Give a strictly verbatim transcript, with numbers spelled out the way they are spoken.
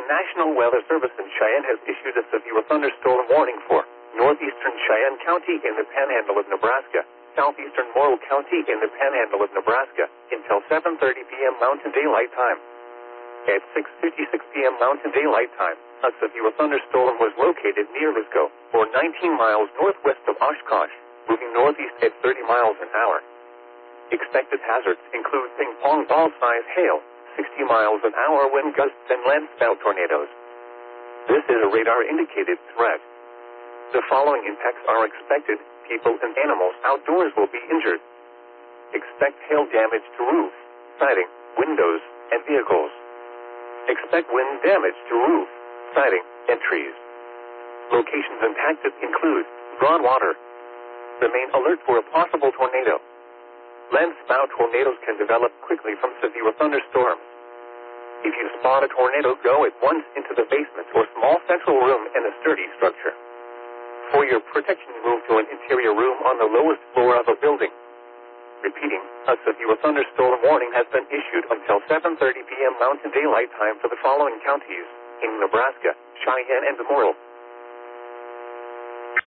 National Weather Service in Cheyenne has issued a severe thunderstorm warning for northeastern Cheyenne County in the Panhandle of Nebraska, southeastern Morrill County in the Panhandle of Nebraska, until seven thirty p.m. Mountain Daylight Time. At six fifty-six p.m. Mountain Daylight Time, a severe thunderstorm was located near Lisco, or nineteen miles northwest of Oshkosh, moving northeast at thirty miles an hour. Expected hazards include ping-pong ball-sized hail, sixty miles an hour wind gusts, and landspout tornadoes. This is a radar-indicated threat. The following impacts are expected. People and animals outdoors will be injured. Expect hail damage to roof, siding, windows, and vehicles. Expect wind damage to roof, siding, and trees. Locations impacted include Broadwater. Remain alert for a possible tornado. Landspout tornadoes can develop quickly from severe thunderstorms. If you spot a tornado, go at once into the basement or small central room in a sturdy structure. For your protection, move to an interior room on the lowest floor of a building. Repeating, a severe thunderstorm warning has been issued until seven thirty p.m. Mountain Daylight Time for the following counties in Nebraska, Cheyenne, and Morrill.